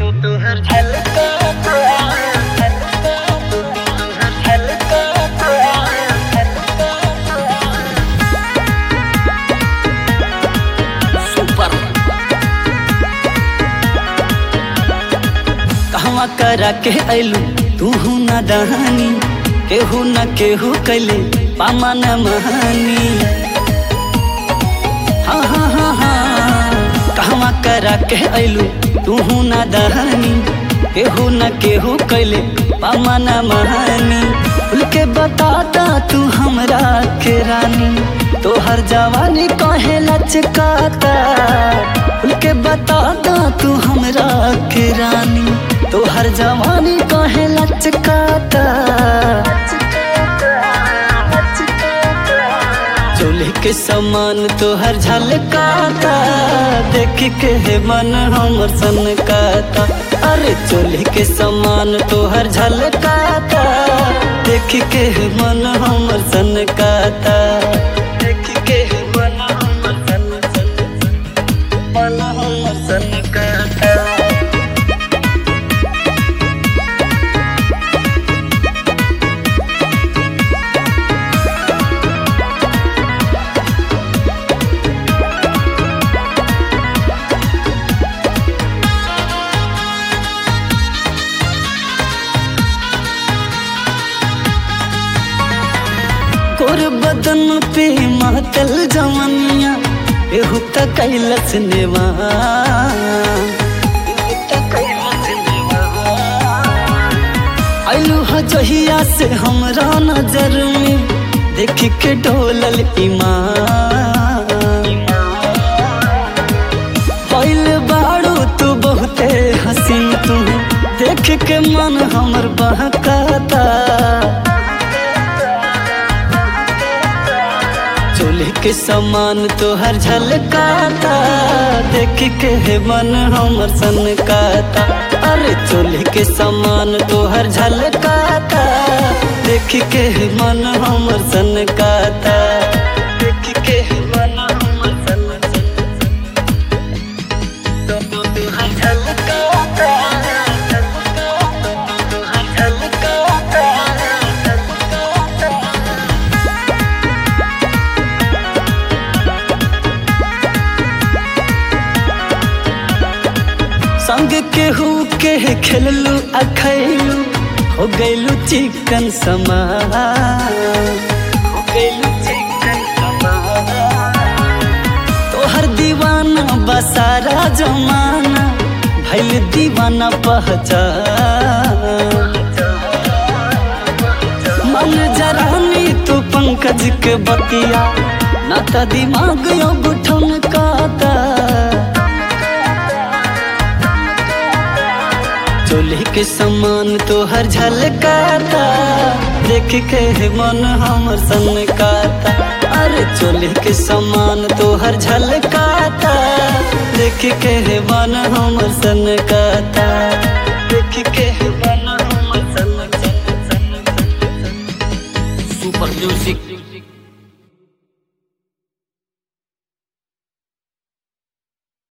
तुहर झलका सुपर कहवा करा के अइलू तूहू न दहानी केहू न केहू कैले पामा न महानी हाँ हाँ हाँ हाँ कहवा करा के अइलू तूहू न दहानी केहू न केहू कैले पामा न महानी खुल के बताता तू हमरा के रानी तोहर जवानी कहे लचकाता खुल के बताता तू हमरा के रानी तोहर जवानी कहे लचकाता चोले के समान तोहर झलकाता देख के मन हमर सनकाता अरे चोले के समान तोहर झलकाता देख के मन हमर सनकाता देख के मन हमर सनकाता गोर बदन पे मातल जवनिया एहू त कैलस नेवा आइलू ह जहिया से हमरा नजर में देख के डोलल ईमान भइल बाड़ू तू बहुते हसीन तू देख के मन हमर बहकाता चोले के समान तोहर झलकाता देख के मन हमर सनकाता अरे चोले के समान तोहर झलकाता देख के मन हमर सनकाता देख के मन हमर तोहर झलकाता संग केहू के खेललू अखैलू हो गैलू चिकन समान तोहर दीवाना बसारा जमाना भइल दीवाना पहचान मन जरानी तू पंकज के बतिया ना त दिमाग अब ठनकाता चोले के समान तोहर झलकाता देख के मन हमर सनकाता अरे चोले के समान तोहर झलकाता देख के मन हमर सनकाता देख